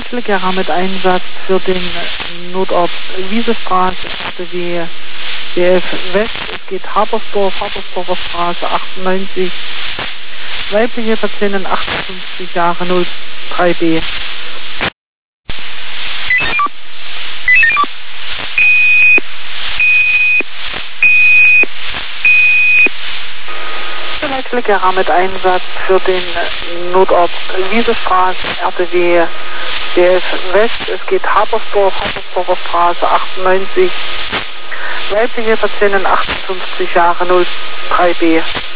Wechselgera mit Einsatz für den Notort Wiesestraße, RTW DF West. Es geht Habersdorfer Straße 98. Weibliche Patientin 58 Jahre 03B. Wechselgera mit Einsatz für den Notort Wiesestraße, RTW DF West. Es geht Habersdorfer Straße 98. Weibliche Patientin 58 Jahre 03B.